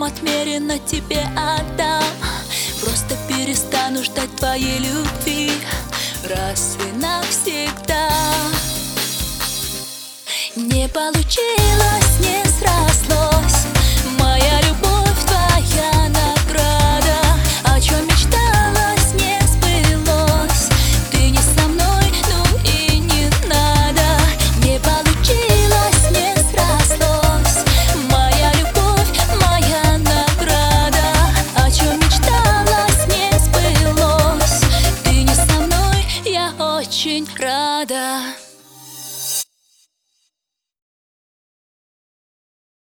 отмеренно тебе отдам. Просто перестану ждать твоей любви раз и навсегда. Не получилось, не срослось, моя любовь твоя награда. О чем мечталось, не сбылось, ты не со мной, ну и не надо. Не получилось, не срослось, моя любовь, моя награда. О чем мечталось, не сбылось, ты не со мной, я очень рада.